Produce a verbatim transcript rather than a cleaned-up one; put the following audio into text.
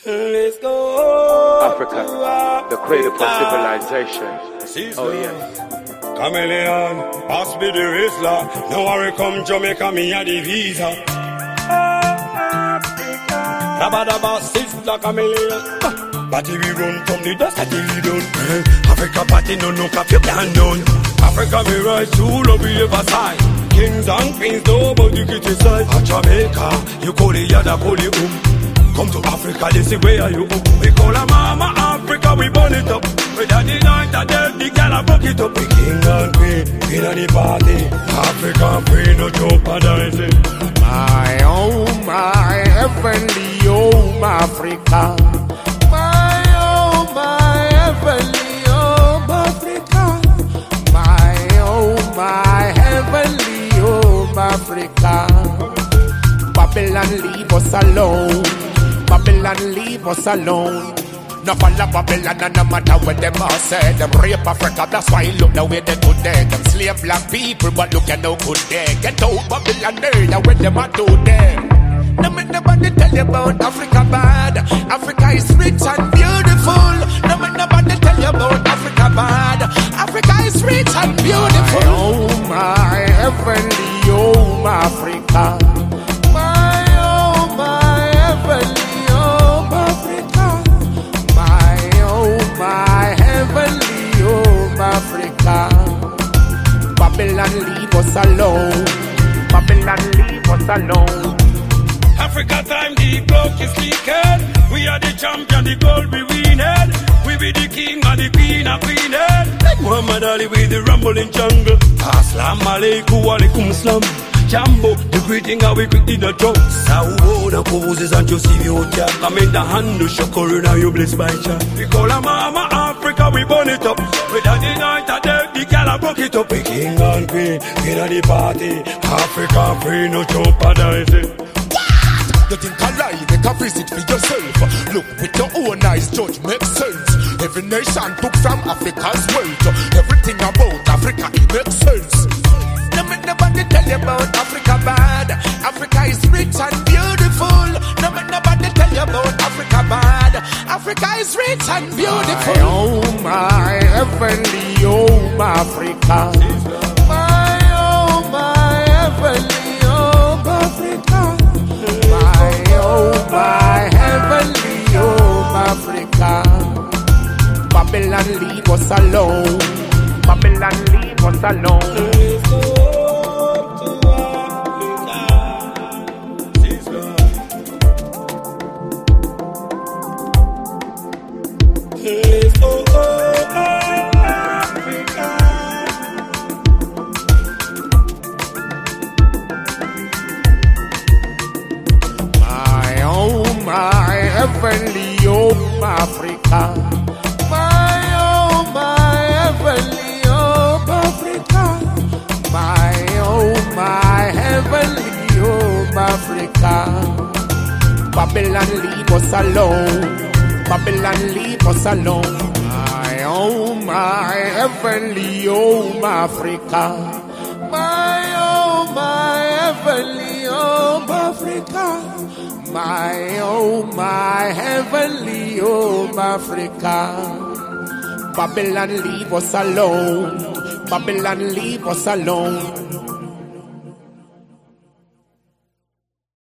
Let's go. Africa, the cradle of civilization. Oh yes. Chameleon, pass me the Rizla. No worry, come Jamaica, me a the visa. Rabadaba, sizzla, chameleon. Party we run from the dust until we done. Africa party, no no cap, you can't done. Africa me rise to love we ever side. Kings and queens, nobody criticize. At Jamaica, you call it yada, call it um. Come to Africa, this is where you up. We call her Mama Africa, we burn it up. We daddy night, that dead, the gal, I broke it up. We king and queen, in the party. African queen, no jeopardizing. My, oh my, heavenly home, Africa. My, oh my, heavenly home, Africa. My, oh my, heavenly home, Africa. Babylon, leave us alone. Babylon, leave us alone. No follow Babylon, and no matter what them all say. Them rape Africa, that's why look the way they do there. Them slave black people, but look at no good there. Get out Babylon, there, the way them a do there. No make nobody tell you about Africa bad. Africa is rich and beautiful. No make nobody tell you about Africa bad. Africa is rich and beautiful. My, oh my, heavenly home, Africa. My, oh my, heavenly home, Africa. My, oh my, heavenly home, Africa. Babylon, leave us alone. Babylon, leave us alone. Africa time, the clock is ticking. We are the champion, the gold we win it. We be the king and the queen of queen it. Like Muhammad Ali with the rumbling jungle. Assalamu alaikum, alaikum salam. Jambo, the greeting how we quickly the drum. Sao the poses and you see you yeah. Come in the hand, the shakura, now you blessed by Jah. We call her Mama Africa, we burn it up. We daddy night and day, the gal I broke it up. We king and queen, in the party. Africa free, no jeopardizing. You think I lie, make a visit for yourself. Look with your own eyes, judge makes sense. Every nation took from Africa's wealth. Everything about Africa, it makes sense. No make nobody tell you about Africa bad. Africa is rich and beautiful. No make nobody tell you about Africa bad. Africa is rich and beautiful. My, oh my, heavenly home, Africa. My, oh my, heavenly home, Africa. My, oh my, heavenly home, Africa. Babylon, leave us alone. Babylon, leave us alone. My, oh my, heavenly home, Africa. My, oh my, heavenly home, Africa. My, oh my, heavenly home, Africa. Babylon, leave us alone. Babylon, leave us alone. My, oh my, heavenly home, Africa. My, oh my, heavenly home, Africa. My, oh my, heavenly home, Africa. Babylon, leave us alone. Babylon, leave us alone.